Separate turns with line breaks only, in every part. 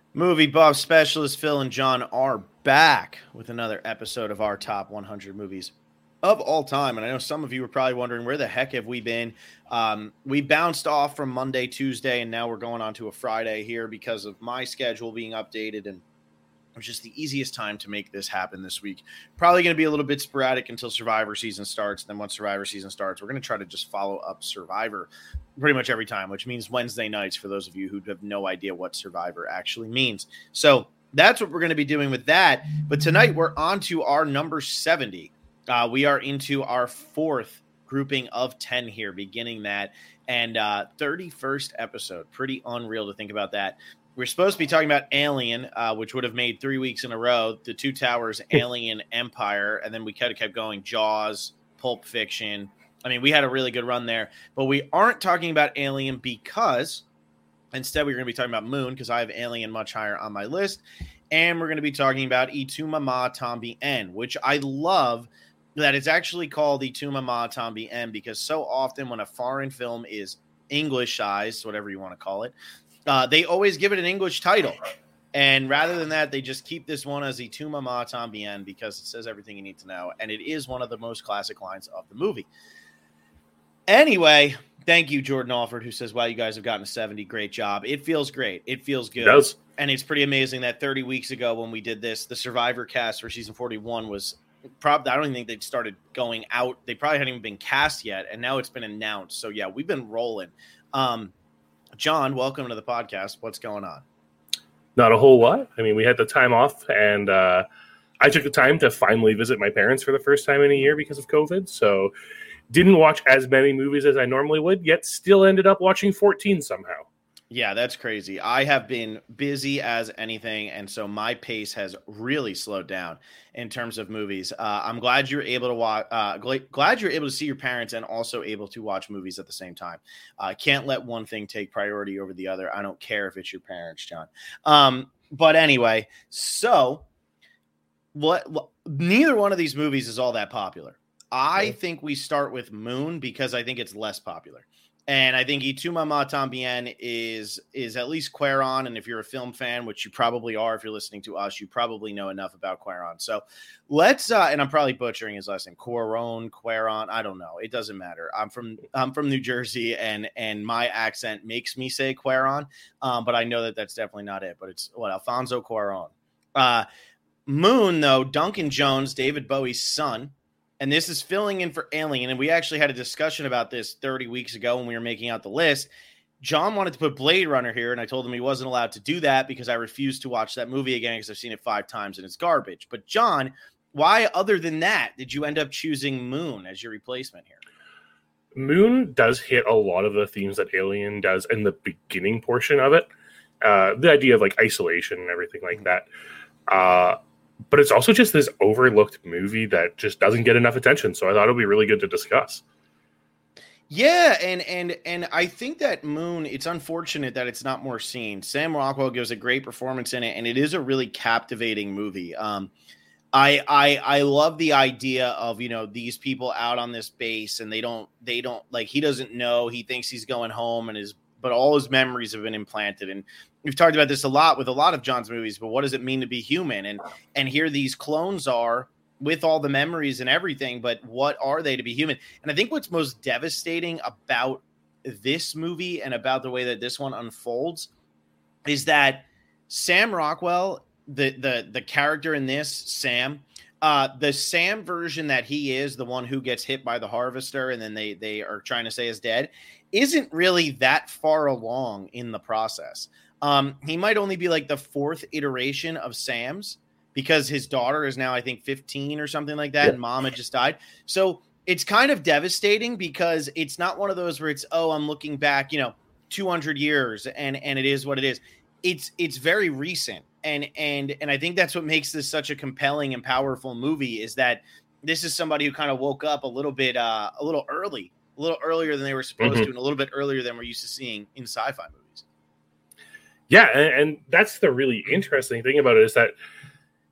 Movie buff specialist Phil and John are back with another episode of our top 100 movies of all time. And I know some of you are probably wondering, where the heck have we been? We bounced off from Monday, Tuesday, and now we're going on to a Friday here because of my schedule being updated, and it was just the easiest time to make this happen this week. Probably going to be a little bit sporadic until Survivor season starts. Then once Survivor season starts, we're going to try to just follow up Survivor pretty much every time, which means Wednesday nights for those of you who have no idea what Survivor actually means. So that's what we're going to be doing with that. But tonight we're on to our number 70. We are into our fourth grouping of 10 here, beginning that, and 31st episode. Pretty unreal to think about that. We're supposed to be talking about Alien, which would have made 3 weeks in a row, The Two Towers, Alien, Empire, and then we kind of kept going, Jaws, Pulp Fiction. I mean, we had a really good run there, but we aren't talking about Alien because instead we're going to be talking about Moon, because I have Alien much higher on my list, and we're going to be talking about Y Tu Mamá También, which I love that it's actually called Y Tu Mamá También, because so often when a foreign film is Englishized, whatever you want to call it, they always give it an English title. And rather than that, they just keep this one as Y Tu Mamá También because it says everything you need to know. And it is one of the most classic lines of the movie. Anyway, thank you, Jordan Alford, who says, wow, you guys have gotten to 70. Great job. It feels great. It feels good.
It does.
And it's pretty amazing that 30 weeks ago when we did this, the Survivor cast for season 41 was probably, I don't even think they'd started going out. They probably hadn't even been cast yet. And now it's been announced. So, yeah, we've been rolling. John, welcome to the podcast. What's going on?
Not a whole lot. I mean, we had the time off, and I took the time to finally visit my parents for the first time in a year because of COVID. So didn't watch as many movies as I normally would, yet still ended up watching 14 somehow.
Yeah, that's crazy. I have been busy as anything, and so my pace has really slowed down in terms of movies. I'm glad you're able to watch. Glad you're able to see your parents and also able to watch movies at the same time. Can't let one thing take priority over the other. I don't care if it's your parents, John. But anyway, so what? Neither one of these movies is all that popular. I think we start with Moon because I think it's less popular. And I think Y Tu Mamá También is at least Cuarón. And if you're a film fan, which you probably are, if you're listening to us, you probably know enough about Cuarón. So let's, and I'm probably butchering his last name, Cuarón. I don't know. It doesn't matter. I'm from New Jersey, and my accent makes me say Cuarón. But I know that that's definitely not it. But it's Alfonso Cuarón. Moon, though, Duncan Jones, David Bowie's son. And this is filling in for Alien. And we actually had a discussion about this 30 weeks ago when we were making out the list. John wanted to put Blade Runner here, and I told him he wasn't allowed to do that because I refused to watch that movie again because I've seen it 5 times and it's garbage. But John, why, other than that, did you end up choosing Moon as your replacement here?
Moon does hit a lot of the themes that Alien does in the beginning portion of it. The idea of like isolation and everything like that. But it's also just this overlooked movie that just doesn't get enough attention. So I thought it would be really good to discuss.
Yeah, and I think that Moon, it's unfortunate that it's not more seen. Sam Rockwell gives a great performance in it, and it is a really captivating movie. I love the idea of, these people out on this base, and they don't like, he doesn't know, he thinks he's going home, but all his memories have been implanted. And we've talked about this a lot with a lot of John's movies, but what does it mean to be human? And here these clones are with all the memories and everything, but what are they to be human? And I think what's most devastating about this movie and about the way that this one unfolds is that Sam Rockwell, the character in this, Sam, the Sam version that he is, the one who gets hit by the harvester and then they are trying to say is dead, isn't really that far along in the process. He might only be like the 4th iteration of Sam's because his daughter is now, I think, 15 or something like that. Yeah. And mom had just died. So it's kind of devastating because it's not one of those where it's, I'm looking back, 200 years and it is what it is. It's very recent. And I think that's what makes this such a compelling and powerful movie is that this is somebody who kind of woke up a little earlier than they were supposed to, and a little bit earlier than we're used to seeing in sci-fi movies.
Yeah, and that's the really interesting thing about it is that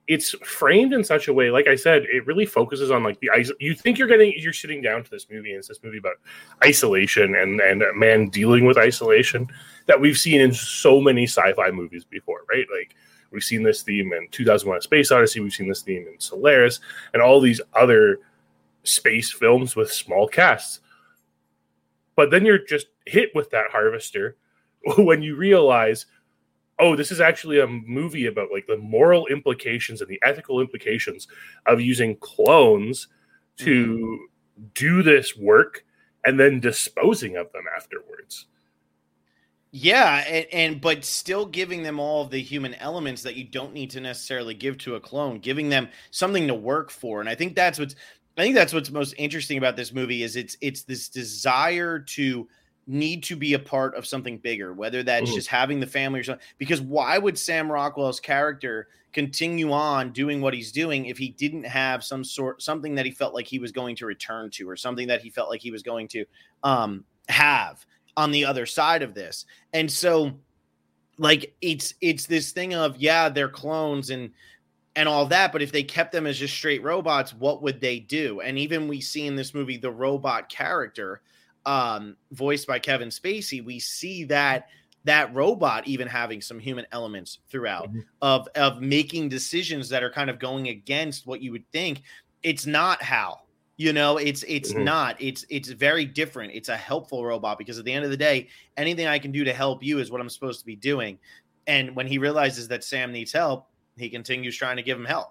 it's framed in such a way, like I said, it really focuses on like you think you're sitting down to this movie, and it's this movie about isolation and a man dealing with isolation that we've seen in so many sci-fi movies before, right? Like we've seen this theme in 2001: A Space Odyssey, we've seen this theme in Solaris, and all these other space films with small casts. But then you're just hit with that harvester when you realize, oh, this is actually a movie about like the moral implications and the ethical implications of using clones to do this work and then disposing of them afterwards.
Yeah, but still giving them all of the human elements that you don't need to necessarily give to a clone, giving them something to work for. And I think that's what's most interesting about this movie is it's this desire to need to be a part of something bigger, whether that's just having the family or something. Because why would Sam Rockwell's character continue on doing what he's doing if he didn't have something that he felt like he was going to return to, or something that he felt like he was going to have on the other side of this? And so like it's this thing of, yeah, they're clones and all that, but if they kept them as just straight robots, what would they do? And even we see in this movie the robot character voiced by Kevin Spacey, we see that robot even having some human elements throughout of making decisions that are kind of going against what you would think. It's not Hal. It's not. It's very different. It's a helpful robot, because at the end of the day, anything I can do to help you is what I'm supposed to be doing. And when he realizes that Sam needs help, he continues trying to give him help.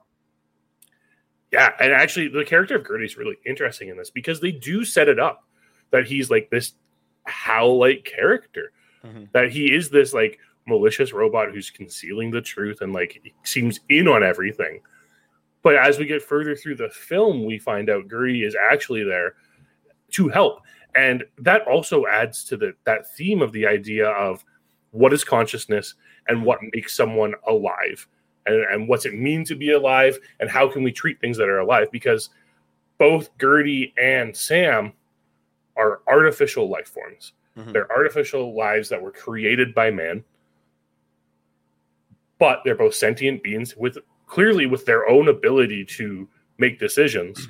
Yeah, and actually, the character of Gertie is really interesting in this, because they do set it up that he's like this Hal-like character, that he is this like malicious robot who's concealing the truth and like seems in on everything. But as we get further through the film, we find out Gertie is actually there to help. And that also adds to that theme of the idea of what is consciousness and what makes someone alive, and what's it mean to be alive, and how can we treat things that are alive? Because both Gertie and Sam are artificial life forms. They're artificial lives that were created by man, but they're both sentient beings clearly with their own ability to make decisions.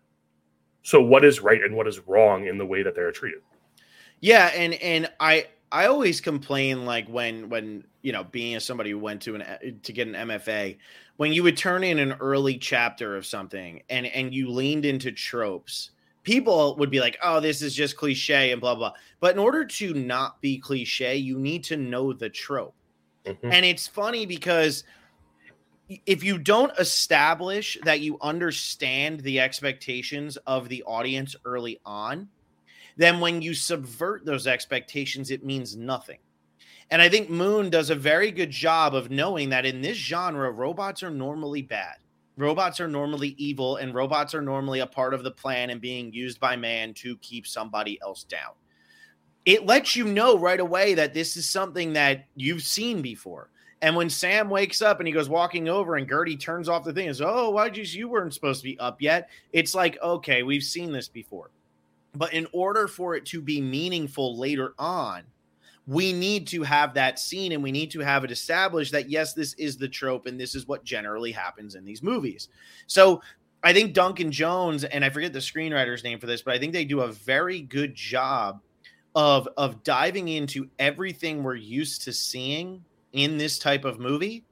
So what is right and what is wrong in the way that they're treated?
Yeah. And I always complain, like when, being as somebody who went to get an MFA, when you would turn in an early chapter of something and you leaned into tropes, people would be like, oh, this is just cliche and blah, blah. But in order to not be cliche, you need to know the trope. And it's funny because if you don't establish that you understand the expectations of the audience early on, then when you subvert those expectations, it means nothing. And I think Moon does a very good job of knowing that in this genre, robots are normally bad. Robots are normally evil, and robots are normally a part of the plan and being used by man to keep somebody else down. It lets you know right away that this is something that you've seen before. And when Sam wakes up and he goes walking over and Gertie turns off the thing and says, oh, you weren't supposed to be up yet. It's like, okay, we've seen this before. But in order for it to be meaningful later on, we need to have that scene, and we need to have it established that, yes, this is the trope and this is what generally happens in these movies. So I think Duncan Jones, and I forget the screenwriter's name for this, but I think they do a very good job of diving into everything we're used to seeing in this type of movie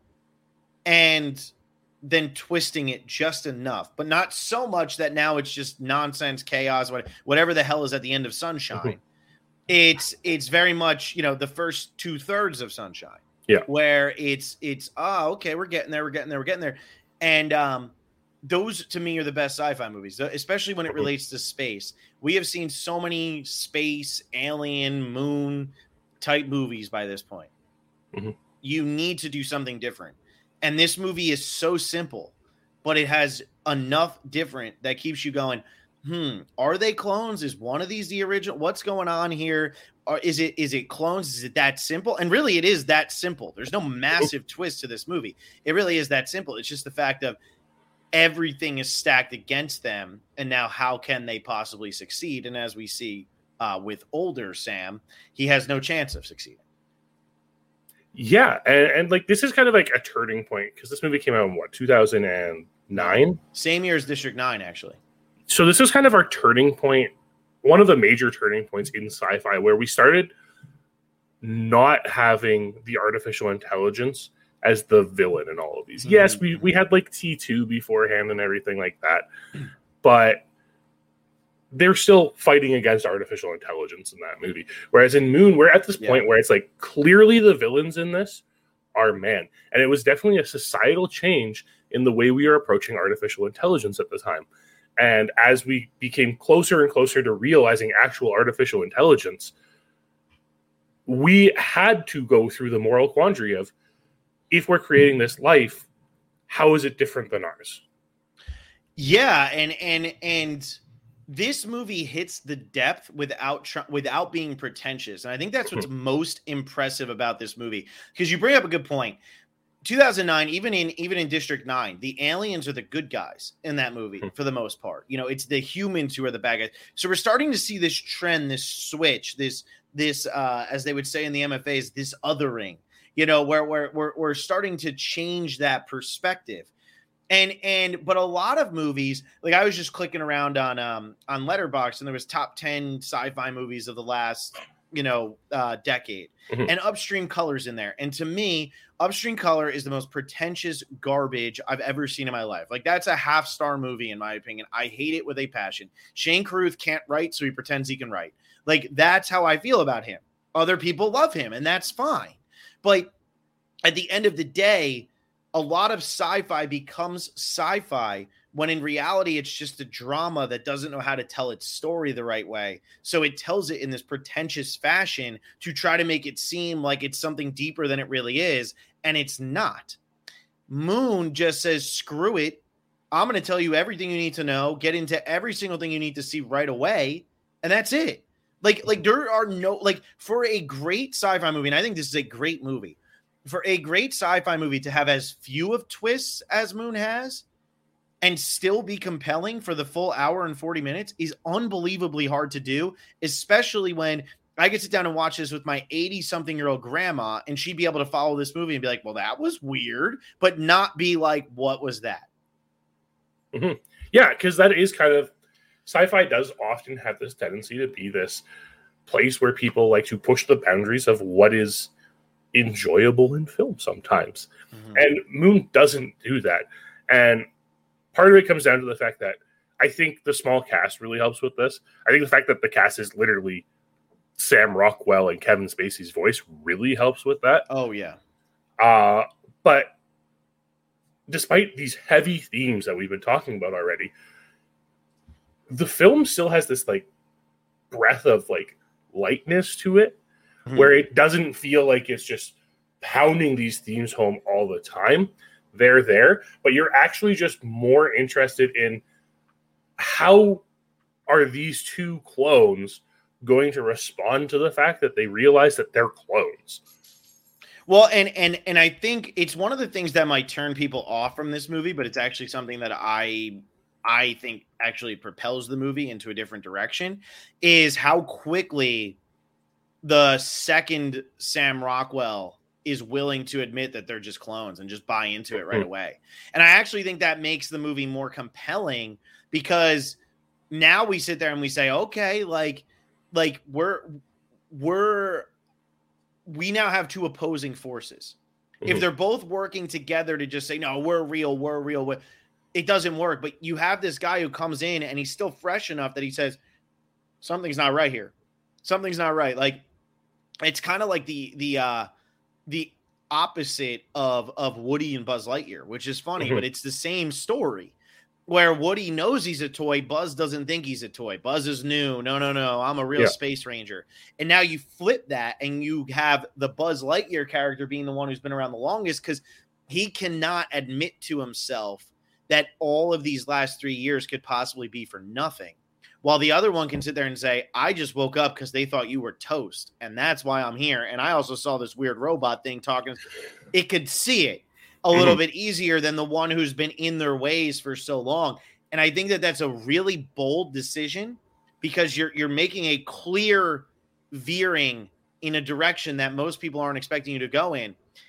and then twisting it just enough, but not so much that now it's just nonsense, chaos, whatever the hell is at the end of Sunshine. It's very much, the first 2/3 of Sunshine, where it's okay, we're getting there. And those to me are the best sci-fi movies, especially when it relates to space. We have seen so many space, alien, moon type movies by this point. You need to do something different. And this movie is so simple, but it has enough different that keeps you going, are they clones? Is one of these the original? What's going on here? Or is it clones? Is it that simple? And really, it is that simple. There's no massive twist to this movie. It really is that simple. It's just the fact of everything is stacked against them. And now how can they possibly succeed? And as we see with older Sam, he has no chance of succeeding.
Yeah, and like this is kind of like a turning point because this movie came out in what, 2009?
Same year as District 9, actually.
So this is kind of our turning point, one of the major turning points in sci-fi, where we started not having the artificial intelligence as the villain in all of these. Mm-hmm. Yes, we had like T2 beforehand and everything like that, but they're still fighting against artificial intelligence in that movie. Whereas in Moon, we're at this point where it's like clearly the villains in this are man. And it was definitely a societal change in the way we are approaching artificial intelligence at the time. And as we became closer and closer to realizing actual artificial intelligence, we had to go through the moral quandary of, if we're creating this life, how is it different than ours?
Yeah, and this movie hits the depth without being pretentious. And I think that's what's most impressive about this movie. Because you bring up a good point. 2009, even in District 9, the aliens are the good guys in that movie for the most part. You know, it's the humans who are the bad guys. So we're starting to see this trend, this switch, this as they would say in the MFAs, this othering, you know, where we're starting to change that perspective. But a lot of movies, like I was just clicking around on Letterboxd, and there was top 10 sci-fi movies of the last, decade, and Upstream Color's in there. And to me, Upstream Color is the most pretentious garbage I've ever seen in my life. Like, that's a half-star movie, in my opinion. I hate it with a passion. Shane Carruth can't write, so he pretends he can write. Like, that's how I feel about him. Other people love him, and that's fine. But at the end of the day, a lot of sci-fi becomes sci-fi when in reality it's just a drama that doesn't know how to tell its story the right way. So it tells it in this pretentious fashion to try to make it seem like it's something deeper than it really is, and it's not. Moon just says, screw it. I'm going to tell you everything you need to know, get into every single thing you need to see right away, and that's it. Like there are no, like, for a great sci-fi movie, and I think this is a great movie, for a great sci-fi movie to have as few of twists as Moon has and still be compelling for the full hour and 40 minutes is unbelievably hard to do, especially when I could sit down and watch this with my 80-something-year-old grandma, and she'd be able to follow this movie and be like, well, that was weird, but not be like, what was that?
Mm-hmm. Yeah, because that is kind of, sci-fi does often have this tendency to be this place where people like to push the boundaries of what is enjoyable in film sometimes. And Moon doesn't do that. And part of it comes down to the fact that I think the small cast really helps with this. I think the fact that the cast is literally Sam Rockwell and Kevin Spacey's voice really helps with that.
Oh, yeah.
But despite these heavy themes that we've been talking about already, the film still has this like breath of like lightness to it, where it doesn't feel like it's just pounding these themes home all the time. They're there, but you're actually just more interested in how are these two clones going to respond to the fact that they realize that they're clones.
Well, and I think it's one of the things that might turn people off from this movie, but it's actually something that I think actually propels the movie into a different direction, is how quickly the second Sam Rockwell is willing to admit that they're just clones and just buy into it right away. And I actually think that makes the movie more compelling, because now we sit there and we say, okay, like we now have two opposing forces. If they're both working together to just say, no, we're real, it doesn't work. But you have this guy who comes in and he's still fresh enough that he says, something's not right here. Something's not right. Like, it's kind of like the opposite of Woody and Buzz Lightyear, which is funny, but it's the same story, where Woody knows he's a toy. Buzz doesn't think he's a toy. Buzz is new. No, I'm a real space ranger. And now you flip that and you have the Buzz Lightyear character being the one who's been around the longest, because he cannot admit to himself that all of these last 3 years could possibly be for nothing. While the other one can sit there and say, I just woke up because they thought you were toast, and that's why I'm here. And I also saw this weird robot thing talking. It could see it a little bit easier than the one who's been in their ways for so long. And I think that that's a really bold decision, because you're making a clear veering in a direction that most people aren't expecting you to go in.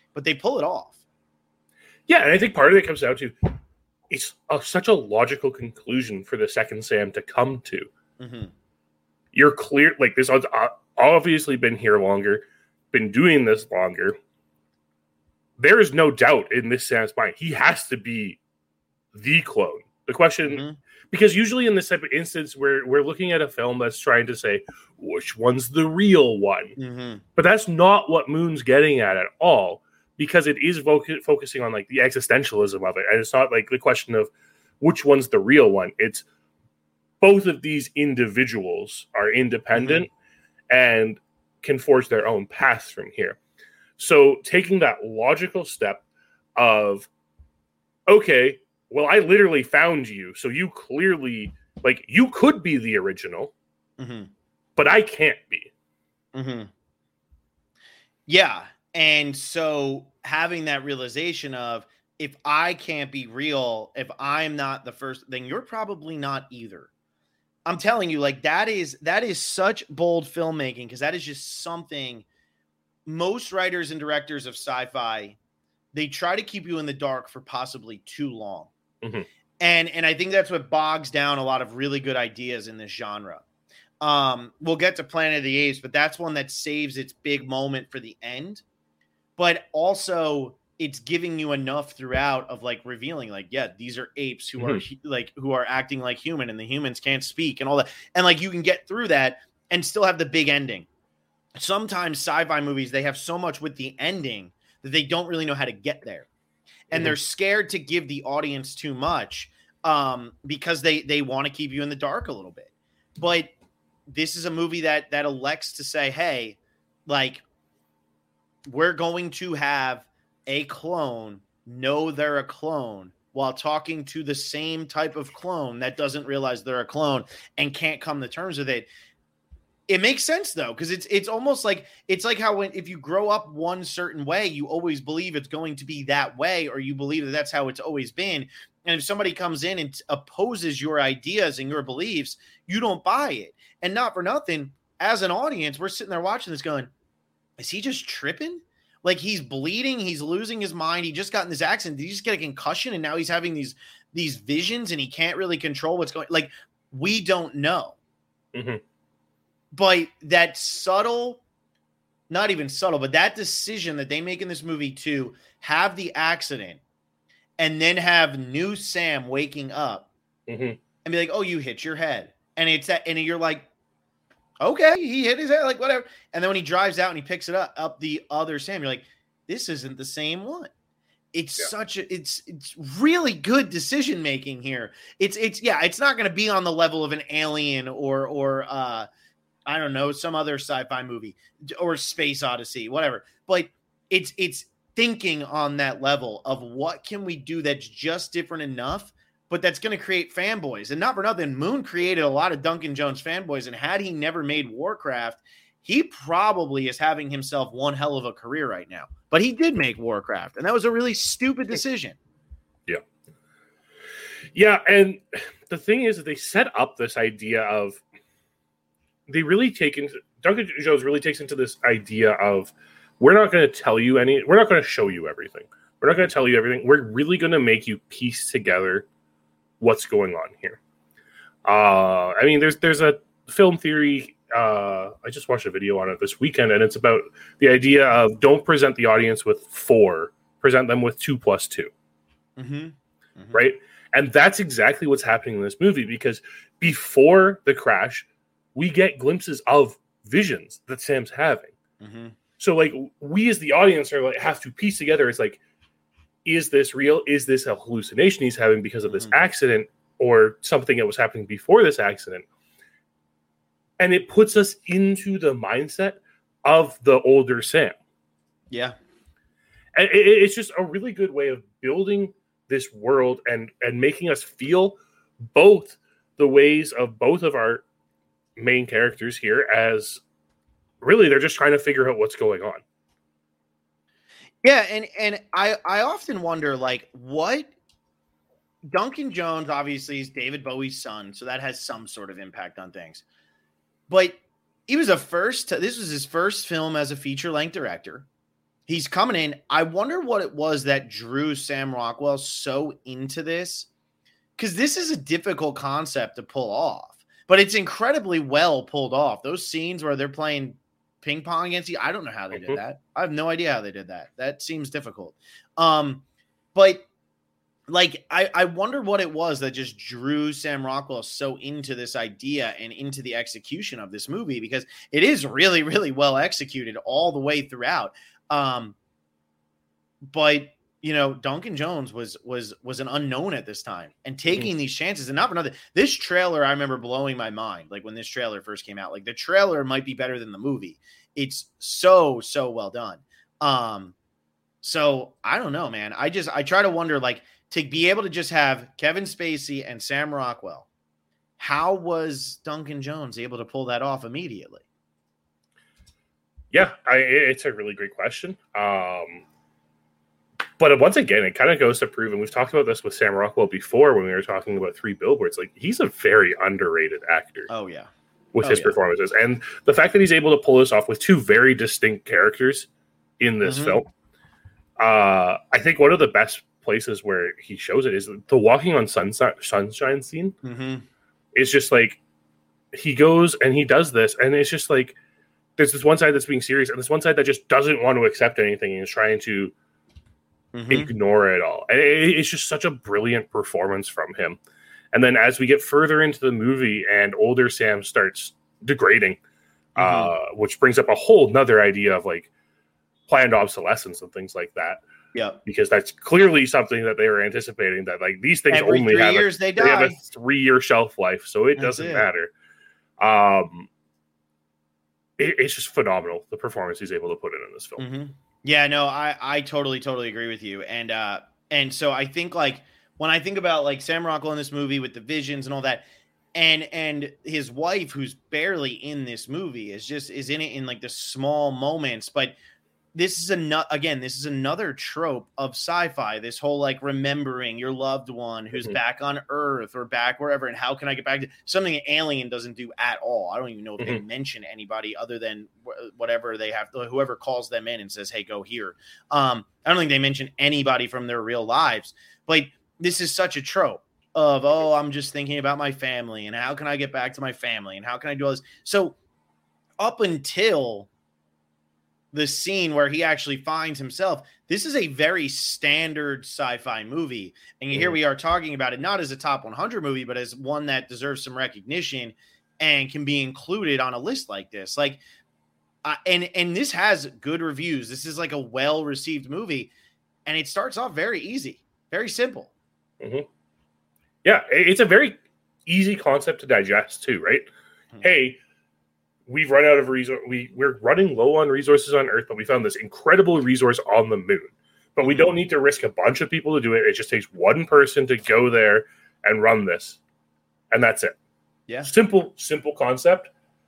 but they pull it off.
Yeah, and I think part of it comes down to it's such a logical conclusion for the second Sam to come to.
Mm-hmm.
You're clear, like this has obviously been here longer, been doing this longer. There is no doubt in this Sam's mind. He has to be the clone. The question, because usually in this type of instance, we're looking at a film that's trying to say, which one's the real one?
Mm-hmm.
But that's not what Moon's getting at all, because it is focusing on like the existentialism of it. And it's not like the question of which one's the real one. It's both of these individuals are independent and can forge their own paths from here. So taking that logical step of, okay, well, I literally found you, so you clearly, like, you could be the original, but I can't be.
Yeah, and so having that realization of, if I can't be real, if I'm not the first, then you're probably not either. I'm telling you, like, that is such bold filmmaking, because that is just something most writers and directors of sci-fi, they try to keep you in the dark for possibly too long. And I think that's what bogs down a lot of really good ideas in this genre. We'll get to Planet of the Apes, but that's one that saves its big moment for the end. But also, it's giving you enough throughout of like revealing, like, yeah, these are apes who are acting like human, and the humans can't speak and all that. And like, you can get through that and still have the big ending. Sometimes sci-fi movies, they have so much with the ending that they don't really know how to get there. And they're scared to give the audience too much because they want to keep you in the dark a little bit. But this is a movie that elects to say, hey, like, we're going to have a clone know they're a clone while talking to the same type of clone that doesn't realize they're a clone and can't come to terms with it. It makes sense though, because it's almost like, it's like how if you grow up one certain way, you always believe it's going to be that way, or you believe that that's how it's always been. And if somebody comes in and opposes your ideas and your beliefs, you don't buy it. And not for nothing, as an audience, we're sitting there watching this going, is he just tripping? Like, he's bleeding, he's losing his mind, he just got in this accident, did he just get a concussion, and now he's having these visions and he can't really control what's going, like, we don't know. But that subtle, not even subtle, but that decision that they make in this movie to have the accident and then have new Sam waking up and be like, oh, you hit your head. And it's that, and you're like, okay, he hit his head, like, whatever. And then when he drives out and he picks it up the other Sam, you're like, this isn't the same one. It's it's really good decision making here. It's not going to be on the level of an Alien or I don't know, some other sci-fi movie or Space Odyssey, whatever. But it's thinking on that level of what can we do that's just different enough, but that's going to create fanboys. And not for nothing, Moon created a lot of Duncan Jones fanboys. And had he never made Warcraft, he probably is having himself one hell of a career right now. But he did make Warcraft, and that was a really stupid decision.
Yeah, and the thing is that they set up this idea of, Duncan Jones really takes into this idea of, we're not going to we're not going to show you everything. We're not going to tell you everything. We're really going to make you piece together what's going on here. I mean, there's a film theory. I just watched a video on it this weekend, and it's about the idea of, don't present the audience with 4, present them with 2 plus 2. Right? And that's exactly what's happening in this movie, because before the crash, we get glimpses of visions that Sam's having. So, like, we as the audience are like, have to piece together. It's like, is this real? Is this a hallucination he's having because of this accident, or something that was happening before this accident? And it puts us into the mindset of the older Sam. Yeah. And it's just a really good way of building this world and making us feel both the ways of both of our main characters here, as really they're just trying to figure out what's going on.
Yeah, and I often wonder, like, what Duncan Jones obviously is David Bowie's son, so that has some sort of impact on things. But he was this was his first film as a feature-length director. He's coming in. I wonder what it was that drew Sam Rockwell so into this, because this is a difficult concept to pull off, but it's incredibly well pulled off. Those scenes where they're playing ping pong against you, I don't know how they did that. I have no idea how they did that. That seems difficult. But like, I wonder what it was that just drew Sam Rockwell so into this idea and into the execution of this movie, because it is really, really well executed all the way throughout. But you know, Duncan Jones was an unknown at this time, and taking these chances. And not for nothing, this trailer, I remember blowing my mind. Like when this trailer first came out, like the trailer might be better than the movie. It's so well done. So I don't know, man. I try to wonder, like, to be able to just have Kevin Spacey and Sam Rockwell, how was Duncan Jones able to pull that off immediately?
Yeah, it's a really great question. But once again, it kind of goes to prove, and we've talked about this with Sam Rockwell before when we were talking about 3 Billboards, like he's a very underrated actor.
Oh, yeah.
With his performances. And the fact that he's able to pull this off with 2 very distinct characters in this film, I think one of the best places where he shows it is the walking on sunshine scene. It's just like he goes and he does this, and it's just like there's this one side that's being serious and this one side that just doesn't want to accept anything and is trying to ignore it all. And it's just such a brilliant performance from him. And then as we get further into the movie and older Sam starts degrading, which brings up a whole nother idea of like planned obsolescence and things like that.
Yeah, because
that's clearly something that they were anticipating, that like these things
every
only
3
have
years
they have a 3-year shelf life, so it doesn't matter. It's just phenomenal, the performance he's able to put in this film.
Yeah, no, I totally agree with you. And so I think, like, when I think about like Sam Rockwell in this movie with the visions and all that, and his wife, who's barely in this movie, is in it in like the small moments, but this is another trope of sci-fi. This whole like remembering your loved one who's back on Earth or back wherever, and how can I get back to something that Alien doesn't do at all. I don't even know if they mention anybody other than whatever they have, whoever calls them in and says, "Hey, go here." I don't think they mention anybody from their real lives, but this is such a trope of, oh, I'm just thinking about my family and how can I get back to my family and how can I do all this. So up until the scene where he actually finds himself, this is a very standard sci-fi movie. And here we are talking about it, not as a top 100 movie, but as one that deserves some recognition and can be included on a list like this. Like, and this has good reviews. This is like a well-received movie, and it starts off very easy, very simple.
Yeah, it's a very easy concept to digest too, right? Hey, we've run out of resources. We're running low on resources on Earth, but we found this incredible resource on the moon. But we don't need to risk a bunch of people to do it. It just takes one person to go there and run this. And that's it.
Yeah.
Simple concept.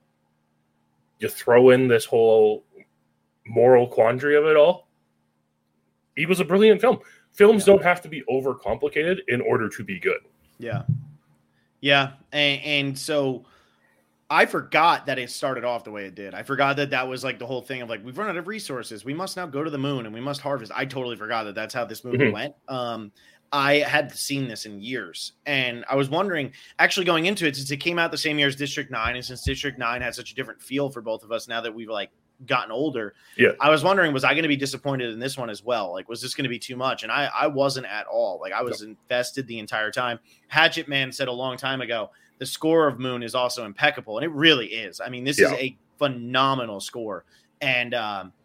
You throw in this whole moral quandary of it all. It was a brilliant film. Films don't have to be overcomplicated in order to be good.
Yeah. Yeah. And so I forgot that it started off the way it did. I forgot that was like the whole thing of like, we've run out of resources. We must now go to the moon and we must harvest. I totally forgot that that's how this movie went. I had seen this in years, and I was wondering, actually going into it, since it came out the same year as District 9, and since District 9 had such a different feel for both of us now that we've like gotten older, I was wondering, was I going to be disappointed in this one as well? Like, was this going to be too much? And I wasn't at all. Like, I was invested the entire time. Hatchet Man said a long time ago, the score of Moon is also impeccable, and it really is. I mean, this is a phenomenal score, and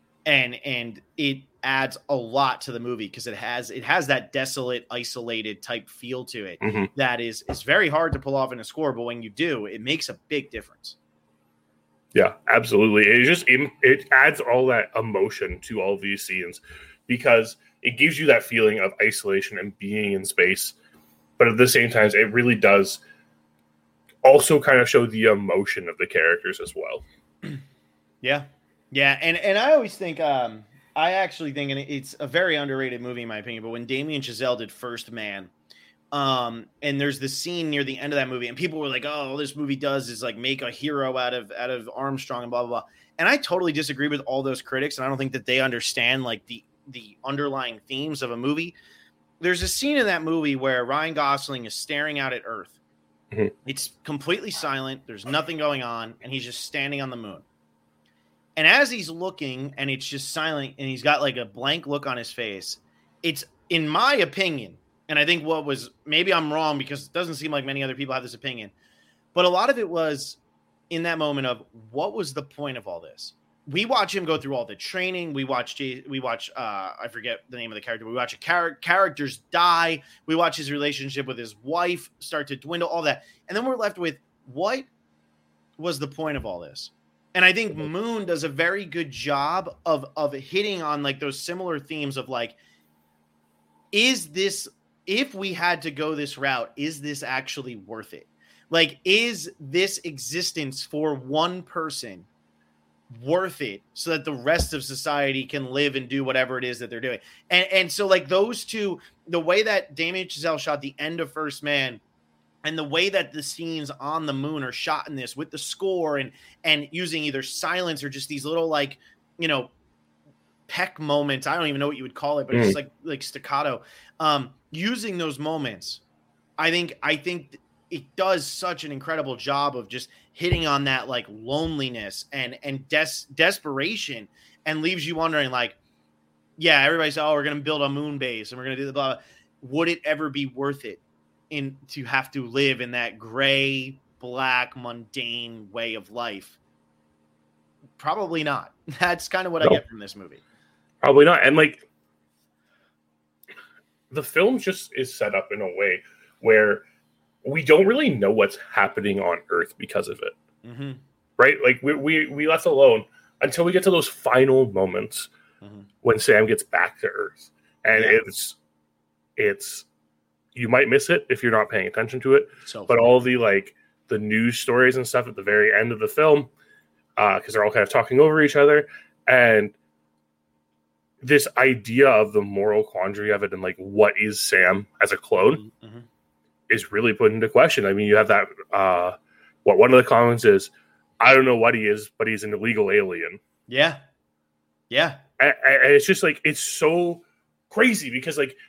it adds a lot to the movie because it has that desolate, isolated type feel to it that is very hard to pull off in a score, but when you do, it makes a big difference.
Yeah, absolutely. It adds all that emotion to all these scenes because it gives you that feeling of isolation and being in space, but at the same time, it really does also kind of show the emotion of the characters as well.
Yeah. And I always think, I actually think, and it's a very underrated movie in my opinion, but when Damien Chazelle did First Man, and there's the scene near the end of that movie, and people were like, "Oh, all this movie does is like make a hero out of Armstrong and blah blah blah." And I totally disagree with all those critics, and I don't think that they understand like the underlying themes of a movie. There's a scene in that movie where Ryan Gosling is staring out at Earth.
Mhm.
It's completely silent. There's nothing going on, and he's just standing on the moon. And as he's looking, and it's just silent, and he's got like a blank look on his face, it's, in my opinion, and I think maybe I'm wrong because it doesn't seem like many other people have this opinion, but a lot of it was in that moment of what was the point of all this? We watch him go through all the training. We watch I forget the name of the character. We watch characters die. We watch his relationship with his wife start to dwindle, all that. And then we're left with, what was the point of all this? And I think Moon does a very good job of hitting on like those similar themes of like, is this, if we had to go this route, is this actually worth it? Like, is this existence for one person worth it so that the rest of society can live and do whatever it is that they're doing? And so like those two, the way that Damien Chazelle shot the end of First Man and the way that the scenes on the moon are shot in this with the score and using either silence or just these little like, you know, peck moments. I don't even know what you would call it, but it's like staccato. Using those moments, I think it does such an incredible job of just hitting on that like loneliness and desperation, and leaves you wondering like, yeah, everybody said, oh, we're going to build a moon base and we're going to do the blah, blah. Would it ever be worth it to have to live in that gray, black, mundane way of life? Probably not. That's kind of what I get from this movie.
Probably not. And like the film just is set up in a way where we don't really know what's happening on Earth because of it.
Mm-hmm.
Right? Like we left alone until we get to those final moments when Sam gets back to Earth. And it's you might miss it if you're not paying attention to it. But all the like the news stories and stuff at the very end of the film, because they're all kind of talking over each other, and this idea of the moral quandary of it and like what is Sam as a clone is really put into question. I mean, you have that one of the comments is, I don't know what he is, but he's an illegal alien.
Yeah.
And it's just like, it's so crazy because like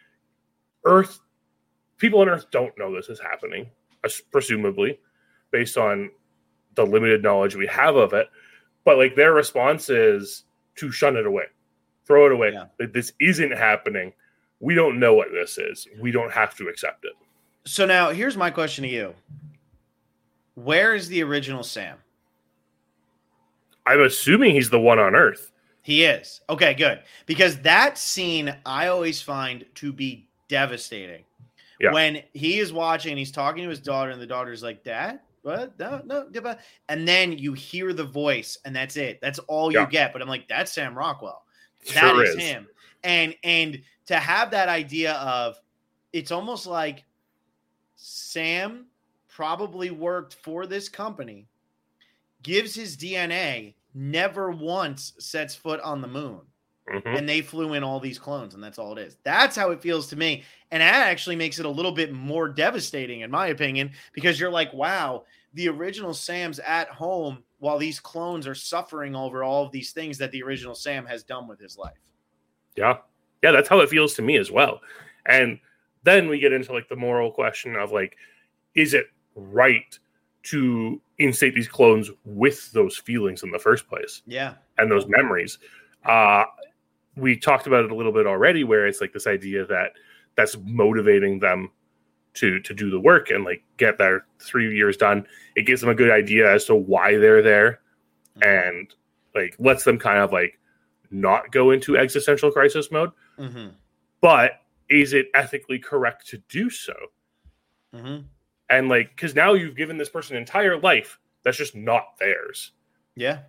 people on Earth don't know this is happening, presumably, based on the limited knowledge we have of it. But like their response is to shun it away, throw it away. Yeah. This isn't happening. We don't know what this is. We don't have to accept it.
So now here's my question to you. Where is the original Sam?
I'm assuming he's the one on Earth.
He is. Okay, good. Because that scene I always find to be devastating. Yeah. When he is watching and he's talking to his daughter and the daughter's like, Dad? What? No. And then you hear the voice and that's it. That's all you get. But I'm like, that's Sam Rockwell. That is him. And to have that idea of, it's almost like Sam probably worked for this company, gives his DNA, never once sets foot on the moon. And they flew in all these clones, and that's all it is. That's how it feels to me. And that actually makes it a little bit more devastating, in my opinion, because you're like, wow, the original Sam's at home while these clones are suffering over all of these things that the original Sam has done with his life.
Yeah, that's how it feels to me as well. And then we get into like the moral question of like, is it right to instate these clones with those feelings in the first place?
Yeah.
And those memories. We talked about it a little bit already, where it's like this idea that that's motivating them to do the work and like get their 3 years done. It gives them a good idea as to why they're there, and like lets them kind of like not go into existential crisis mode. But is it ethically correct to do so? And like, because now you've given this person an entire life that's just not theirs.
Yeah.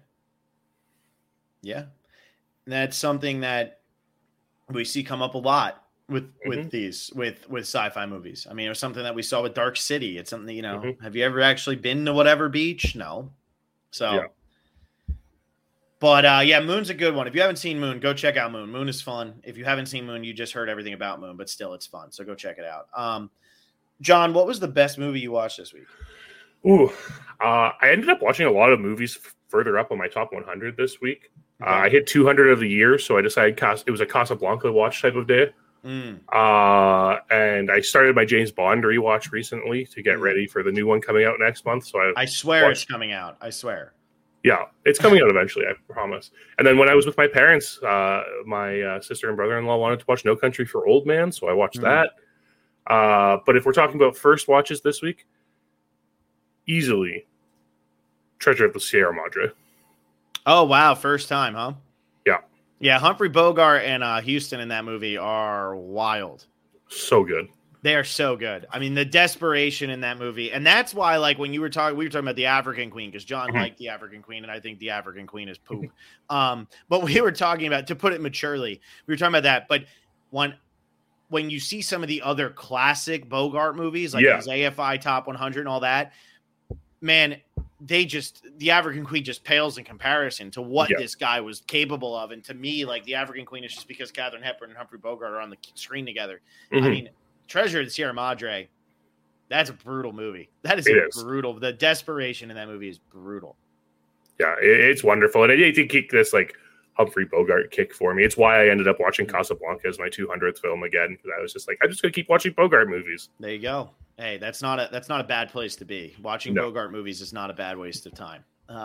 And that's something that we see come up a lot with sci-fi movies. I mean, it was something that we saw with Dark City. It's something, you know, have you ever actually been to whatever beach? No. So, but Moon's a good one. If you haven't seen Moon, go check out Moon. Moon is fun. If you haven't seen Moon, you just heard everything about Moon, but still it's fun. So go check it out. John, what was the best movie you watched this week?
Ooh, I ended up watching a lot of movies further up on my top 100 this week.
Okay.
I hit 200 of the year, so I decided it was a Casablanca watch type of day.
Mm.
And I started my James Bond rewatch recently to get ready for the new one coming out next month. So
I swear it's coming out. I swear.
Yeah, it's coming out eventually, I promise. And then when I was with my parents, my sister and brother-in-law wanted to watch No Country for Old Men, so I watched that. But if we're talking about first watches this week, easily Treasure of the Sierra Madre.
Oh, wow. First time, huh?
Yeah.
Yeah, Humphrey Bogart and Houston in that movie are wild.
So good.
They are so good. I mean, the desperation in that movie. And that's why, like, when we were talking about the African Queen, because John liked the African Queen, and I think the African Queen is poop. But we were talking about, to put it maturely, we were talking about that. But when you see some of the other classic Bogart movies, like his AFI Top 100 and all that, man, the African Queen just pales in comparison to what this guy was capable of. And to me, like, the African Queen is just because Katharine Hepburn and Humphrey Bogart are on the screen together. I mean, Treasure of the Sierra Madre, that's a brutal movie. That is brutal. The desperation in that movie is brutal.
Yeah, it's wonderful. And it did kick this, like, Humphrey Bogart kick for me. It's why I ended up watching Casablanca as my 200th film again. Because I was just like, I'm just going to keep watching Bogart movies.
There you go. Hey, that's not a bad place to be. Watching Bogart movies is not a bad waste of time.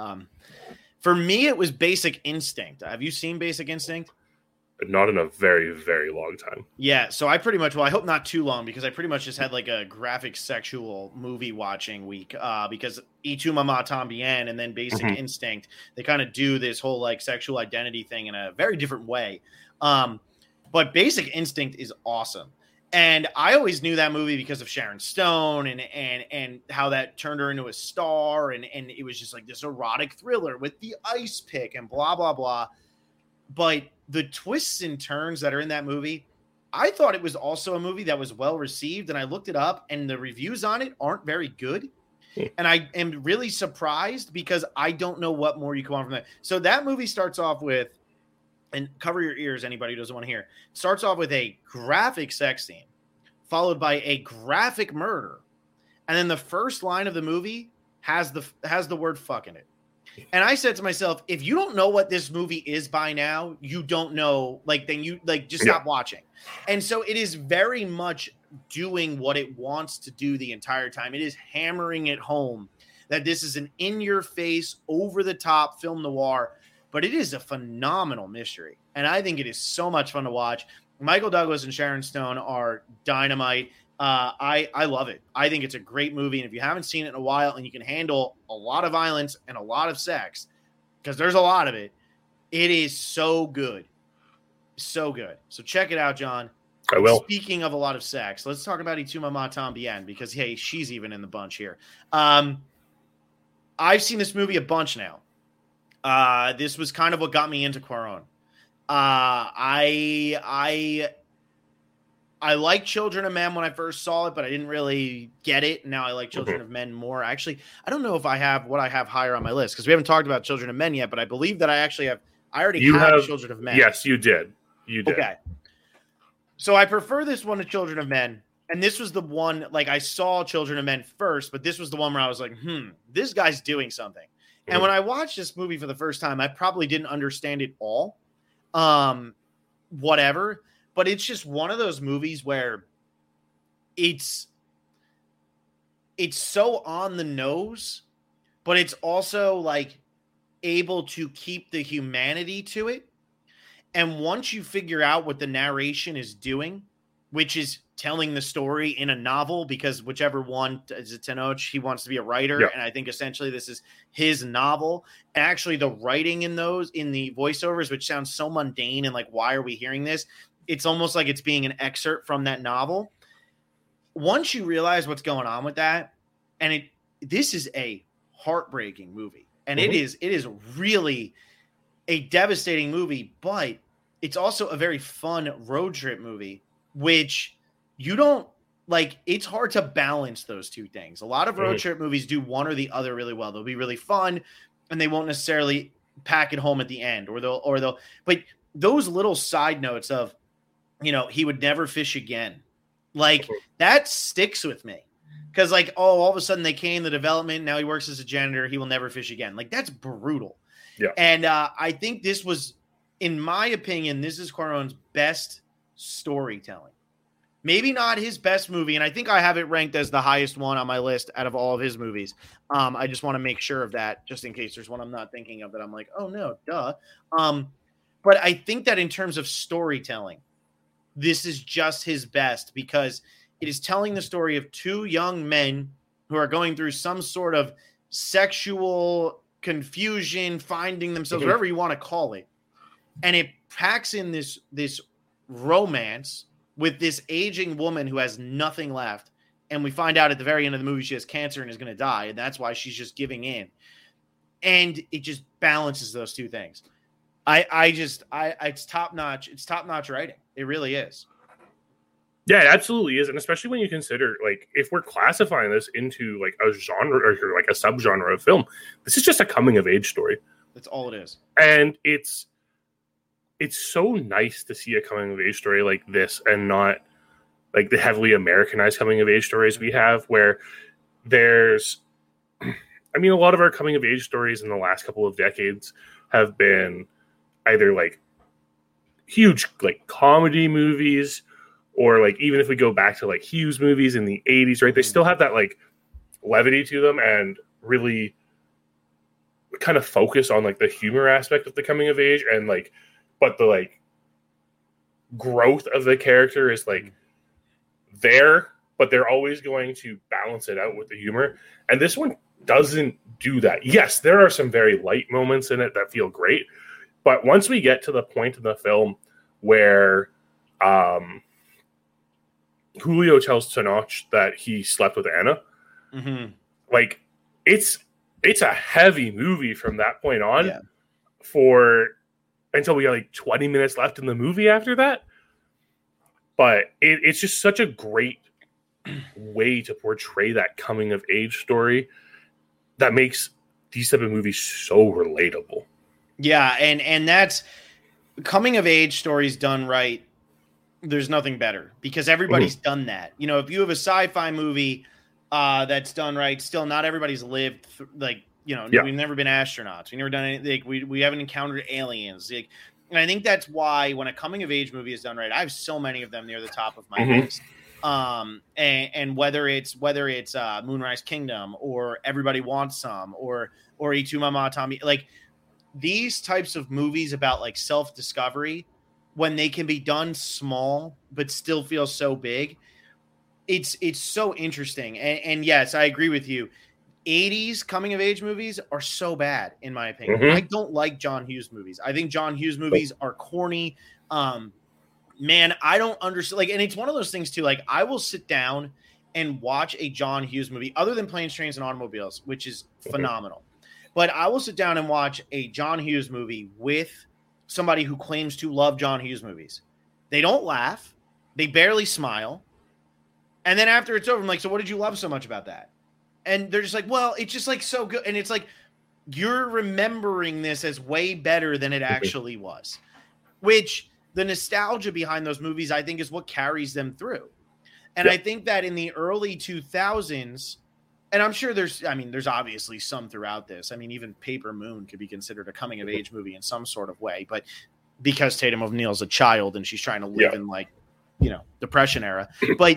For me, it was Basic Instinct. Have you seen Basic Instinct?
Not in a very, very long time.
Yeah, so I pretty much, I hope not too long, because I pretty much just had like a graphic sexual movie watching week, because Y Tu Mamá Tambien and then Basic Instinct, they kind of do this whole like sexual identity thing in a very different way. But Basic Instinct is awesome. And I always knew that movie because of Sharon Stone and how that turned her into a star. And it was just like this erotic thriller with the ice pick and blah, blah, blah. But the twists and turns that are in that movie, I thought it was also a movie that was well received. And I looked it up and the reviews on it aren't very good. And I am really surprised because I don't know what more you can want from that. So that movie starts off with, and cover your ears, anybody who doesn't want to hear, starts off with a graphic sex scene, followed by a graphic murder. And then the first line of the movie has the word fuck in it. And I said to myself, if you don't know what this movie is by now, you don't know, like, then you like just stop watching. And so it is very much doing what it wants to do the entire time. It is hammering it home that this is an in-your-face, over-the-top film noir, but it is a phenomenal mystery. And I think it is so much fun to watch. Michael Douglas and Sharon Stone are dynamite. I love it. I think it's a great movie. And if you haven't seen it in a while and you can handle a lot of violence and a lot of sex, because there's a lot of it, it is so good. So good. So check it out, John.
I will.
Speaking of a lot of sex, let's talk about Y Tu Mamá Tambien, because, hey, she's even in the bunch here. I've seen this movie a bunch now. This was kind of what got me into Cuarón. I liked Children of Men when I first saw it, but I didn't really get it. Now I like Children of Men more. Actually, I don't know if I have what I have higher on my list, because we haven't talked about Children of Men yet, but I believe that I actually have. I already have Children of Men.
Yes, you did. You did.
Okay. So I prefer this one to Children of Men. And this was the one, like, I saw Children of Men first, but this was the one where I was like, this guy's doing something. And when I watched this movie for the first time, I probably didn't understand it all. Whatever. But it's just one of those movies where it's so on the nose, but it's also like able to keep the humanity to it. And once you figure out what the narration is doing, which is telling the story in a novel, because whichever one is it, Tenoch, he wants to be a writer. Yeah. And I think essentially this is his novel. And actually the writing in the voiceovers, which sounds so mundane and like, why are we hearing this? It's almost like it's being an excerpt from that novel. Once you realize what's going on with that, and this is a heartbreaking movie, and it is really a devastating movie, but it's also a very fun road trip movie, which you don't like. It's hard to balance those two things. A lot of road trip movies do one or the other really well. They'll be really fun, and they won't necessarily pack it home at the end, or they'll. But those little side notes of, he would never fish again, like that sticks with me. Because like, oh, all of a sudden they came the development. Now he works as a janitor. He will never fish again. Like that's brutal.
Yeah.
And I think this was, in my opinion, this is Cuarón's best storytelling. Maybe not his best movie, and I think I have it ranked as the highest one on my list out of all of his movies. I just want to make sure of that, just in case there's one I'm not thinking of that I'm like, oh no, duh. But I think that in terms of storytelling, this is just his best because it is telling the story of two young men who are going through some sort of sexual confusion, finding themselves, whatever you want to call it. And it packs in this romance with this aging woman who has nothing left. And we find out at the very end of the movie, she has cancer and is going to die. And that's why she's just giving in. And it just balances those two things. It's top notch. It's top notch writing. It really is.
Yeah, it absolutely is. And especially when you consider, like, if we're classifying this into like a genre or like a subgenre of film, this is just a coming of age story.
That's all it is.
And it's so nice to see a coming of age story like this and not like the heavily Americanized coming of age stories we have, where there's, I mean, a lot of our coming of age stories in the last couple of decades have been either like huge like comedy movies, or like even if we go back to like Hughes movies in the 80s, right? They still have that like levity to them and really kind of focus on like the humor aspect of the coming of age, and like, but the like growth of the character is like there, but they're always going to balance it out with the humor. And this one doesn't do that. Yes, there are some very light moments in it that feel great, but once we get to the point in the film where Julio tells Tenoch that he slept with Anna, like it's a heavy movie from that point on. For until we got like 20 minutes left in the movie after that. But it's just such a great way to portray that coming of age story that makes these type of movies so relatable.
Yeah, and that's coming of age stories done right. There's nothing better because everybody's done that. You know, if you have a sci-fi movie that's done right, still not everybody's lived we've never been astronauts. We've never done anything. Like, we haven't encountered aliens. Like, and I think that's why when a coming of age movie is done right, I have so many of them near the top of my list. And whether it's Moonrise Kingdom or Everybody Wants Some or Y Tu Mamá Tommy, like these types of movies about like self-discovery, when they can be done small but still feel so big, it's so interesting. And yes, I agree with you. 80s coming of age movies are so bad in my opinion. I don't like John Hughes movies. I think John Hughes movies are corny. Man, I don't understand. Like, and it's one of those things too. Like, I will sit down and watch a John Hughes movie other than Planes, Trains, and Automobiles, which is phenomenal. But I will sit down and watch a John Hughes movie with somebody who claims to love John Hughes movies. They don't laugh. They barely smile. And then after it's over, I'm like, so what did you love so much about that? And they're just like, well, it's just like so good. And it's like, you're remembering this as way better than it actually was, which the nostalgia behind those movies, I think, is what carries them through. And I think that in the early 2000s, and I'm sure there's obviously some throughout this. I mean, even Paper Moon could be considered a coming of age movie in some sort of way, but because Tatum O'Neal's a child and she's trying to live in like, Depression era, but,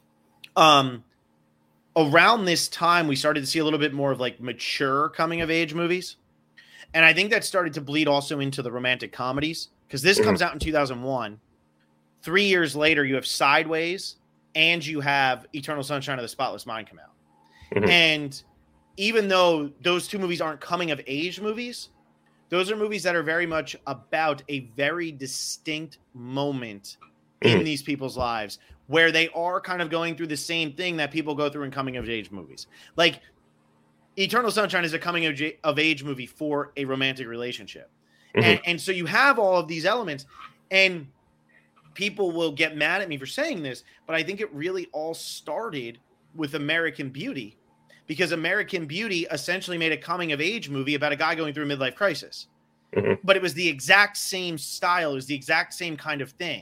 around this time, we started to see a little bit more of like mature coming of age movies. And I think that started to bleed also into the romantic comedies because this comes out in 2001. 3 years later, you have Sideways and you have Eternal Sunshine of the Spotless Mind come out. And even though those two movies aren't coming of age movies, those are movies that are very much about a very distinct moment in these people's lives where they are kind of going through the same thing that people go through in coming of age movies. Like Eternal Sunshine is a coming of age movie for a romantic relationship. And so you have all of these elements, and people will get mad at me for saying this, but I think it really all started with American Beauty, because American Beauty essentially made a coming of age movie about a guy going through a midlife crisis. But it was the exact same style. It was the exact same kind of thing.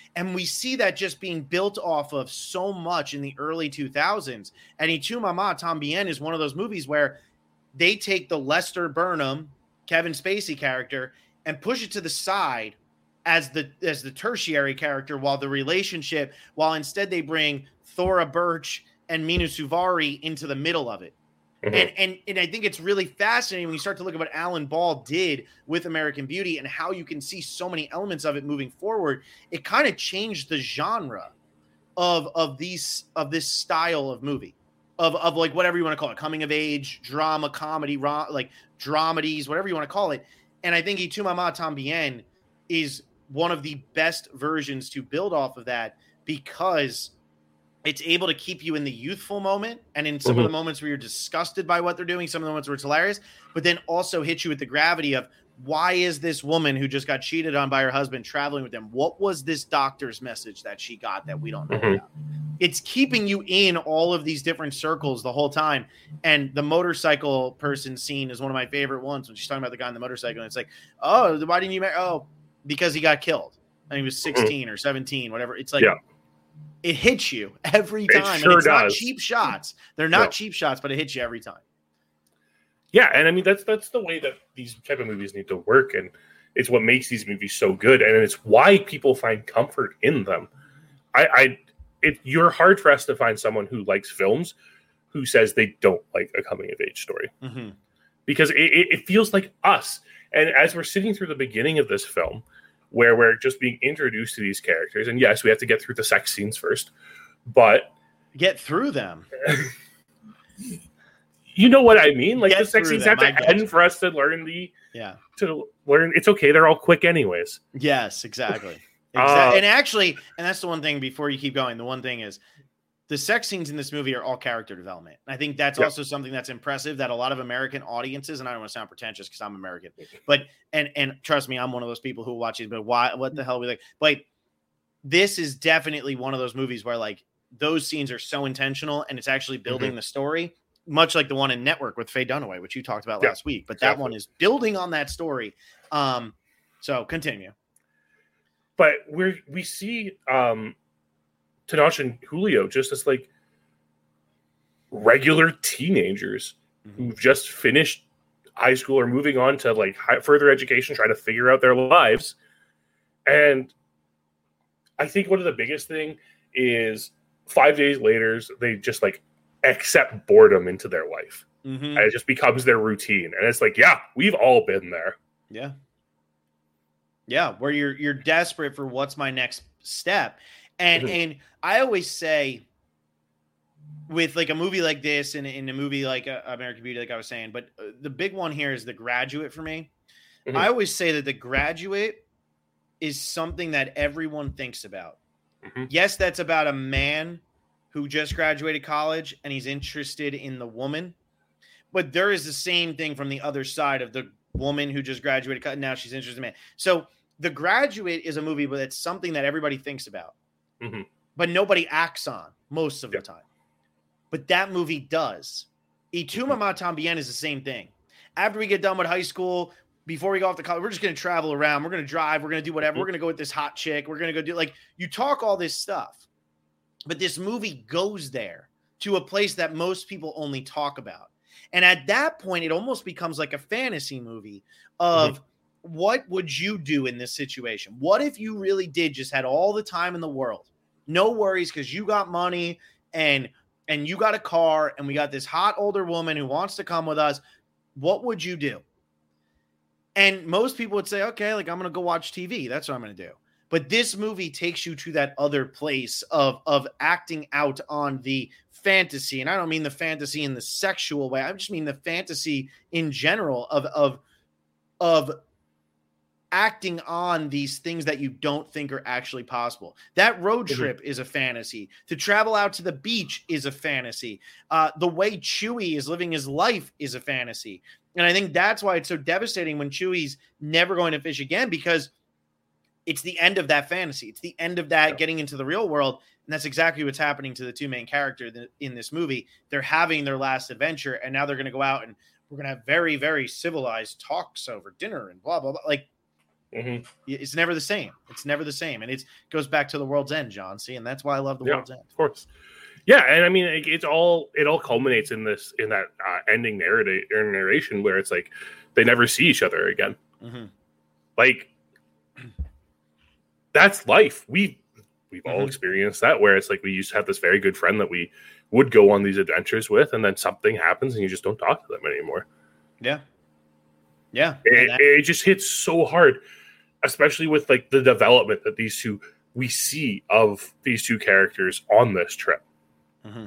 And we see that just being built off of so much in the early 2000s. And Y Tu Mamá Tambien is one of those movies where they take the Lester Burnham, Kevin Spacey character and push it to the side as the tertiary character, while instead they bring Thora Birch and Mina Suvari into the middle of it. Mm-hmm. And I think it's really fascinating when you start to look at what Alan Ball did with American Beauty and how you can see so many elements of it moving forward. It kind of changed the genre of this style of movie, of like whatever you want to call it, coming of age, drama, comedy, like dramedies, whatever you want to call it. And I think Y Tu Mamá Tambien is one of the best versions to build off of that, because it's able to keep you in the youthful moment and in some of the moments where you're disgusted by what they're doing, some of the moments where it's hilarious, but then also hit you with the gravity of, why is this woman who just got cheated on by her husband traveling with them? What was this doctor's message that she got that we don't know about? It's keeping you in all of these different circles the whole time. And the motorcycle person scene is one of my favorite ones when she's talking about the guy on the motorcycle. And it's like, oh, why didn't you marry? Oh, because he got killed. And he was 16 or 17, whatever. It's like, it hits you every time.
It sure
and it's
does.
not cheap shots. They're not cheap shots, but it hits you every time.
Yeah, and I mean that's the way that these type of movies need to work, and it's what makes these movies so good, and it's why people find comfort in them. You're hard for us to find someone who likes films who says they don't like a coming of age story, because it feels like us. And as we're sitting through the beginning of this film, where we're just being introduced to these characters, and yes, we have to get through the sex scenes first, but
get through them.
You know what I mean? Like, the sex scenes have to end for us to learn it's okay. They're all quick anyways.
Yes, exactly. And actually, and that's the one thing before you keep going. The one thing is the sex scenes in this movie are all character development. And I think that's also something that's impressive that a lot of American audiences, and I don't want to sound pretentious because I'm American, but, and trust me, I'm one of those people who watch these, but what the hell are we like? But this is definitely one of those movies where like those scenes are so intentional and it's actually building the story, much like the one in Network with Faye Dunaway, which you talked about last week, but that one is building on that story. So continue.
But we see Tenoch and Julio just as like regular teenagers who've just finished high school or moving on to like further education, trying to figure out their lives. And I think one of the biggest thing is 5 days later, they just like accept boredom into their life. And it just becomes their routine. And it's like, yeah, we've all been there.
Yeah. Yeah. Where you're desperate for what's my next step. And I always say with like a movie like this and in a movie like American Beauty, like I was saying, but the big one here is The Graduate for me. I always say that The Graduate is something that everyone thinks about. Yes, that's about a man who just graduated college and he's interested in the woman, but there is the same thing from the other side of the woman who just graduated college. Now she's interested in man. So The Graduate is a movie, but it's something that everybody thinks about. But nobody acts on most of the time. But that movie does. Y Tu Mamá Tambien is the same thing. After we get done with high school, before we go off to college, we're just going to travel around. We're going to drive. We're going to do whatever. We're going to go with this hot chick. We're going to go do like you talk all this stuff. But this movie goes there to a place that most people only talk about. And at that point, it almost becomes like a fantasy movie of what would you do in this situation? What if you really did just had all the time in the world? No worries because you got money and you got a car and we got this hot older woman who wants to come with us. What would you do? And most people would say, okay, like I'm going to go watch TV. That's what I'm going to do. But this movie takes you to that other place of acting out on the fantasy. And I don't mean the fantasy in the sexual way. I just mean the fantasy in general of acting on these things that you don't think are actually possible. That road trip is a fantasy. To travel out to the beach is a fantasy. The way Chewie is living his life is a fantasy. And I think that's why it's so devastating when Chewie's never going to fish again, because it's the end of that fantasy. It's the end of that getting into the real world. And that's exactly what's happening to the two main characters in this movie. They're having their last adventure, and now they're going to go out and we're going to have very, very civilized talks over dinner and blah, blah, blah. Like,
Mm-hmm.
It's never the same. It's never the same. And it goes back to The World's End, John. See, and that's why I love The World's End.
Of course. Yeah, and I mean, it all culminates in that ending narration where it's like they never see each other again.
Mm-hmm.
Like, that's life. We've all experienced that, where it's like we used to have this very good friend that we would go on these adventures with, and then something happens and you just don't talk to them anymore.
Yeah. Yeah.
It just hits so hard, especially with like the development that we see of these two characters on this trip.
Mm-hmm.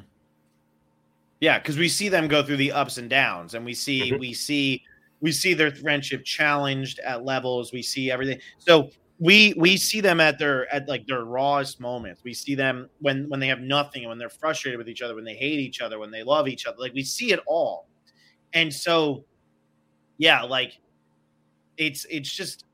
Yeah, because we see them go through the ups and downs, and we see their friendship challenged at levels. We see everything. So we see them at their rawest moments. We see them when they have nothing, when they're frustrated with each other, when they hate each other, when they love each other. Like, we see it all. And so, yeah, like it's just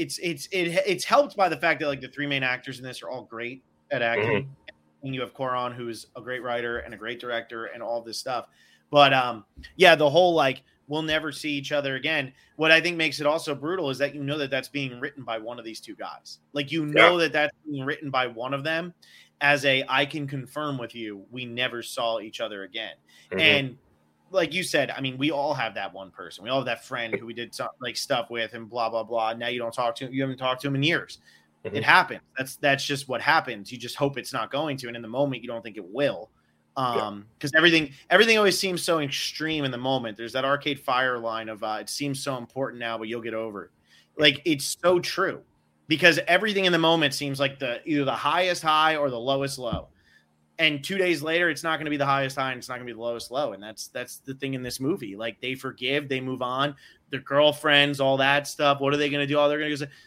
it's helped by the fact that like the three main actors in this are all great at acting.
Mm-hmm.
And you have Cuarón, who's a great writer and a great director and all this stuff. But yeah, the whole like we'll never see each other again. What I think makes it also brutal is that you know that that's being written by one of these two guys. Like, you know that that's being written by one of them as I can confirm with you, we never saw each other again. Mm-hmm. And like you said, I mean, we all have that one person. We all have that friend who we did some, like, stuff with and blah, blah, blah. Now you don't talk to him. You haven't talked to him in years. Mm-hmm. It happens. That's just what happens. You just hope it's not going to. And in the moment, you don't think it will. Because everything always seems so extreme in the moment. There's that Arcade Fire line of it seems so important now, but you'll get over it. Like, it's so true, because everything in the moment seems like either the highest high or the lowest low. And 2 days later, it's not going to be the highest high and it's not going to be the lowest low. And that's the thing in this movie. Like, they forgive, they move on, their girlfriends, all that stuff. What are they going to do? All they're going to say,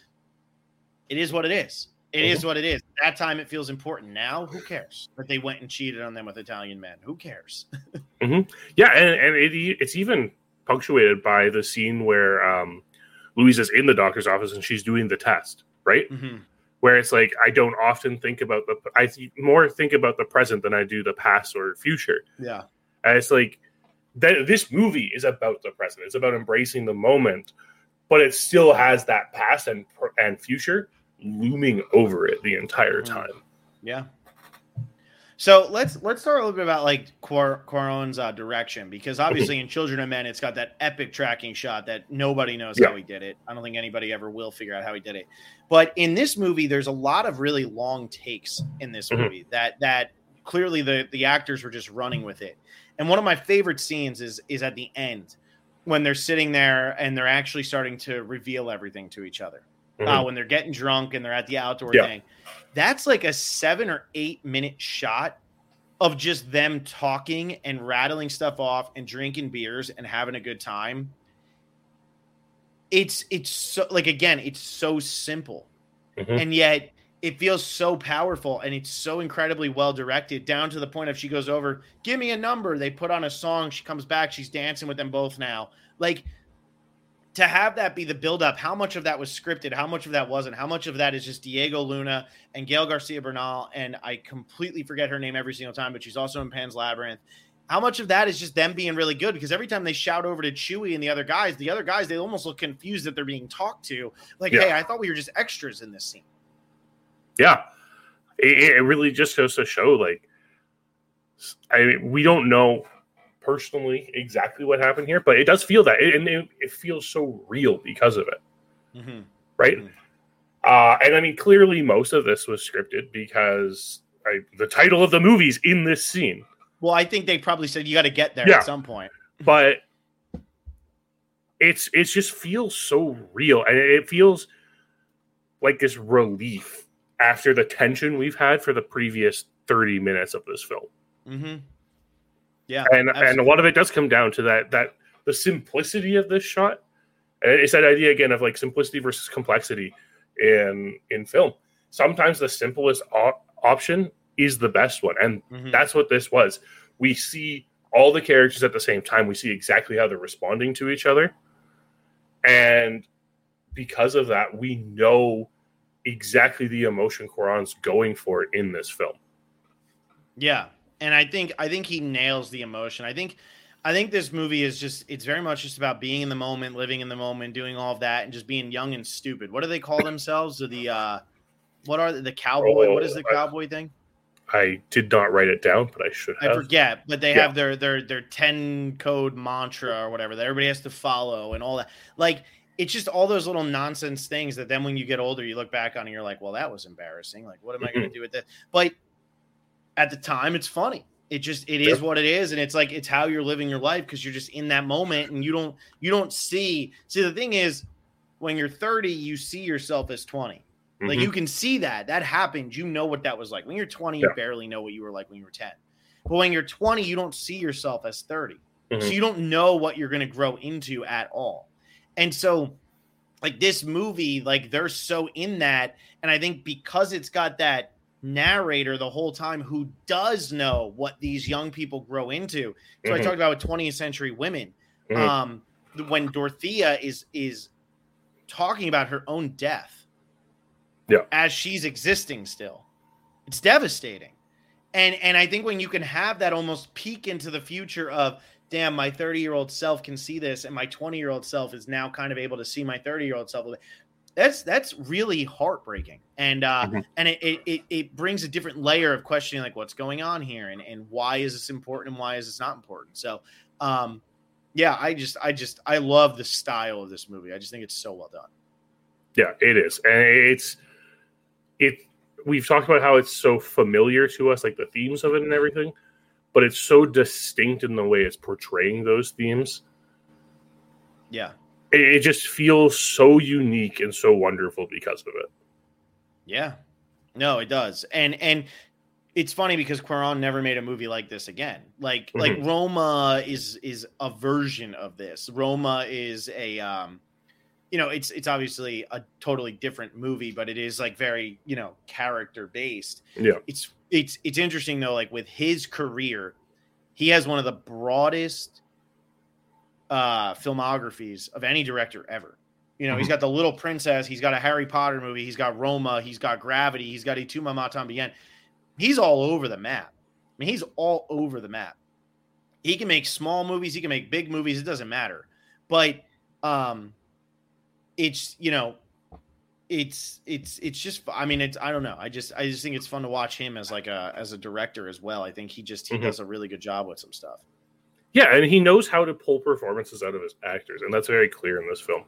it is what it is. It is what it is. That time it feels important. Now, who cares that they went and cheated on them with Italian men? Who cares?
Yeah, and it's even punctuated by the scene where Louisa's in the doctor's office and she's doing the test, right? Mm-hmm. Where it's like, I don't often think about I more think about the present than I do the past or future.
Yeah.
And it's like, this movie is about the present. It's about embracing the moment, but it still has that past and future looming over it the entire time.
Yeah. So let's talk a little bit about like Cuarón's direction, because obviously in Children of Men, it's got that epic tracking shot that nobody knows how he did it. I don't think anybody ever will figure out how he did it. But in this movie, there's a lot of really long takes in this movie that clearly the actors were just running with it. And one of my favorite scenes is at the end when they're sitting there and they're actually starting to reveal everything to each other. When they're getting drunk and they're at the outdoor thing. That's like a 7 or 8 minute shot of just them talking and rattling stuff off and drinking beers and having a good time. It's so, like, again, it's so simple. And yet it feels so powerful, and it's so incredibly well directed, down to the point of she goes over, give me a number. They put on a song. She comes back. She's dancing with them both now. Like, to have that be the buildup, how much of that was scripted, how much of that wasn't, how much of that is just Diego Luna and Gael Garcia Bernal, and I completely forget her name every single time, but she's also in Pan's Labyrinth. How much of that is just them being really good? Because every time they shout over to Chewie and the other guys, they almost look confused that they're being talked to. Like, hey, I thought we were just extras in this scene.
Yeah. It really just goes to show, like, we don't know personally exactly what happened here, but it does feel that, and it feels so real because of it, right? And I mean, clearly most of this was scripted, because the title of the movie's in this scene.
Well, I think they probably said you got to get there at some point,
but it's just feels so real, and it feels like this relief after the tension we've had for the previous 30 minutes of this film. Yeah, and a lot of it does come down to that the simplicity of this shot. And it's that idea again of like simplicity versus complexity in film. Sometimes the simplest option is the best one, and that's what this was. We see all the characters at the same time. We see exactly how they're responding to each other, and because of that, we know exactly the emotion Cuarón's going for in this film.
Yeah. And I think he nails the emotion. I think I think this movie is it's very much just about being in the moment, living in the moment, doing all of that, and just being young and stupid. What do they call themselves? What are the cowboy? What is the cowboy thing?
I did not write it down, but I should have.
I forget, but they have their 10 code mantra or whatever that everybody has to follow and all that. Like, it's just all those little nonsense things that then when you get older, you look back on and you're like, well, that was embarrassing. Like, what am I going to do with that? But at the time, it's funny. It is what it is. And it's like, it's how you're living your life because you're just in that moment and you don't see. See, the thing is, when you're 30, you see yourself as 20. Like, you can see that happened. You know what that was like. When you're 20, you barely know what you were like when you were 10. But when you're 20, you don't see yourself as 30. So you don't know what you're going to grow into at all. And so, like, this movie, like, they're so in that. And I think because it's got that narrator the whole time who does know what these young people grow into. So I talked about with 20th century women. When Dorothea is talking about her own death. As she's existing still, it's devastating. And I think when you can have that almost peek into the future of, damn, my 30-year-old self can see this and my 20-year-old self is now kind of able to see my 30-year-old self. That's really heartbreaking. And it brings a different layer of questioning, like, what's going on here and why is this important and why is this not important? So I love the style of this movie. I just think it's so well done.
Yeah, it is. And we've talked about how it's so familiar to us, like the themes of it and everything, but it's so distinct in the way it's portraying those themes.
Yeah.
It just feels so unique and so wonderful because of it.
Yeah. No, it does. And it's funny because Cuarón never made a movie like this again. Like Roma is a version of this. Roma is a it's obviously a totally different movie, but it is like very, character based.
Yeah.
It's interesting though, like with his career, he has one of the broadest filmographies of any director ever. He's got The Little Princess, he's got a Harry Potter movie, he's got Roma, he's got Gravity, he's got Y Tu Mamá También. He's all over the map. I mean, he's all over the map. He can make small movies, he can make big movies, it doesn't matter. But it's just, I mean, I don't know. I just think it's fun to watch him as a director as well. I think he does a really good job with some stuff.
Yeah. And he knows how to pull performances out of his actors. And that's very clear in this film.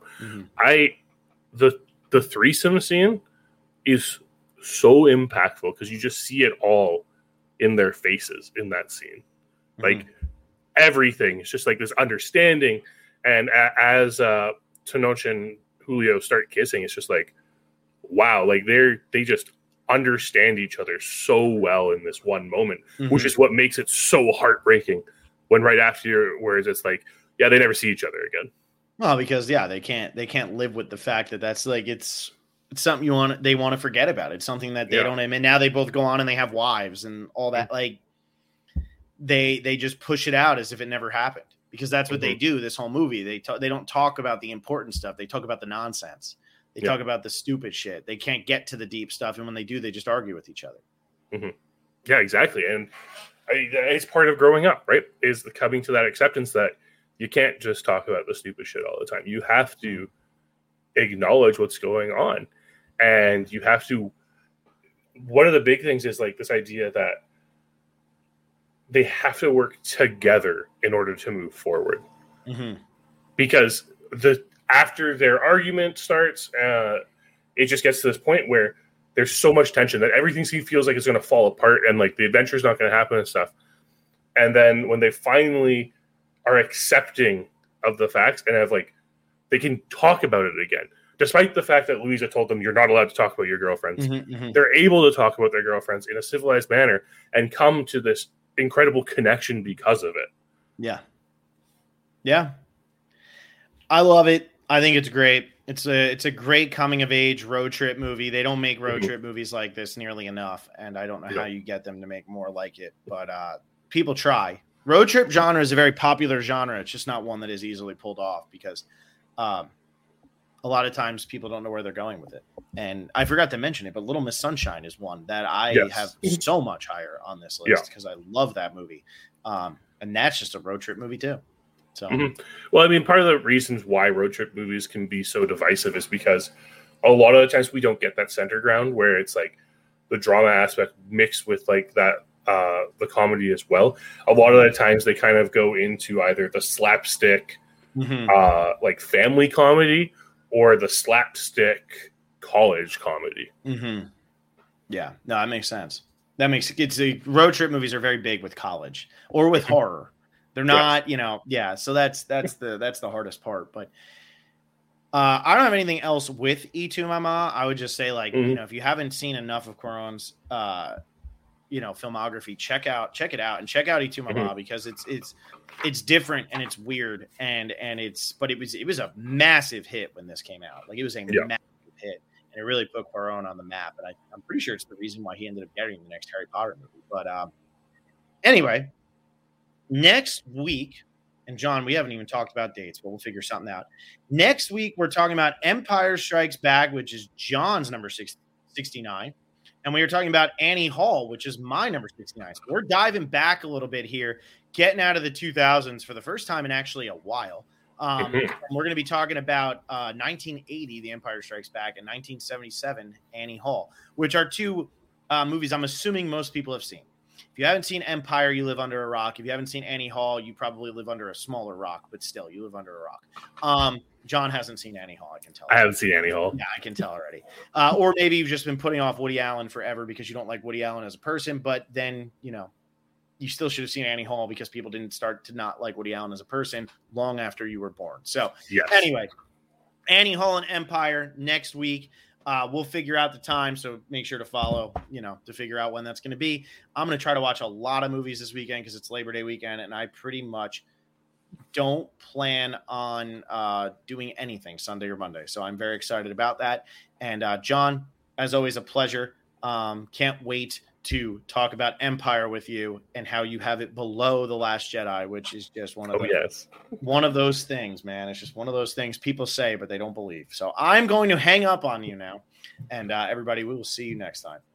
The threesome scene is so impactful because you just see it all in their faces in that scene. Like everything is just like this understanding. And as Tenoch and Julio start kissing, it's just like, wow, like they just understand each other so well in this one moment, which is what makes it so heartbreaking when right afterwards it's like, yeah, they never see each other again.
Well, because they can't live with the fact that that's like, it's something they want to forget about. It's something that they don't, and now they both go on and they have wives and all that. Like they just push it out as if it never happened. Because that's what they do this whole movie. They don't talk about the important stuff. They talk about the nonsense. They talk about the stupid shit. They can't get to the deep stuff. And when they do, they just argue with each other.
Yeah, exactly. And it's part of growing up, right? Is the coming to that acceptance that you can't just talk about the stupid shit all the time. You have to acknowledge what's going on. And you have to, one of the big things is like this idea that they have to work together in order to move forward. Because after their argument starts, it just gets to this point where there's so much tension that everything feels like it's going to fall apart and like the adventure's not going to happen and stuff. And then when they finally are accepting of the facts and have like, they can talk about it again, despite the fact that Luisa told them you're not allowed to talk about your girlfriends. They're able to talk about their girlfriends in a civilized manner and come to this incredible connection because of it.
Yeah. I love it. I think it's great. It's a great coming of age road trip movie. They don't make road trip movies like this nearly enough, and I don't know how you get them to make more like it, but people try. Road trip genre is a very popular genre. It's just not one that is easily pulled off because a lot of times people don't know where they're going with it. And I forgot to mention it, but Little Miss Sunshine is one that I have so much higher on this list because I love that movie. And that's just a road trip movie too. So,
Well, I mean, part of the reasons why road trip movies can be so divisive is because a lot of the times we don't get that center ground where it's like the drama aspect mixed with like that the comedy as well. A lot of the times they kind of go into either the slapstick like family comedy or the slapstick college comedy.
Yeah, no, that makes sense. That makes it's the road trip movies are very big with college or with horror. They're not, so that's the hardest part. But I don't have anything else with Y-Tu Mama. I would just say, like, if you haven't seen enough of Cuarón's filmography, check it out and check out Y-Tu Mama because it's different and it's weird and it was a massive hit when this came out. Like, it was a massive hit and it really put Cuarón on the map. And I'm pretty sure it's the reason why he ended up getting the next Harry Potter movie. But anyway. Next week, and John, we haven't even talked about dates, but we'll figure something out. Next week, we're talking about Empire Strikes Back, which is John's number 69. And we were talking about Annie Hall, which is my number 69. So we're diving back a little bit here, getting out of the 2000s for the first time in actually a while. And we're going to be talking about 1980, The Empire Strikes Back, and 1977, Annie Hall, which are two movies I'm assuming most people have seen. If you haven't seen Empire, you live under a rock. If you haven't seen Annie Hall, you probably live under a smaller rock, but still, you live under a rock. John hasn't seen Annie Hall, I can tell.
I haven't seen Annie Hall.
Yeah, I can tell already. Or maybe you've just been putting off Woody Allen forever because you don't like Woody Allen as a person, but then, you still should have seen Annie Hall because people didn't start to not like Woody Allen as a person long after you were born. So, Anyway, Annie Hall and Empire next week. We'll figure out the time, so make sure to follow, to figure out when that's going to be. I'm going to try to watch a lot of movies this weekend because it's Labor Day weekend, and I pretty much don't plan on doing anything Sunday or Monday. So I'm very excited about that. And John, as always, a pleasure. Can't wait to talk about Empire with you and how you have it below The Last Jedi, which is just one of those things, man. It's just one of those things people say, but they don't believe. So I'm going to hang up on you now. And everybody, we will see you next time.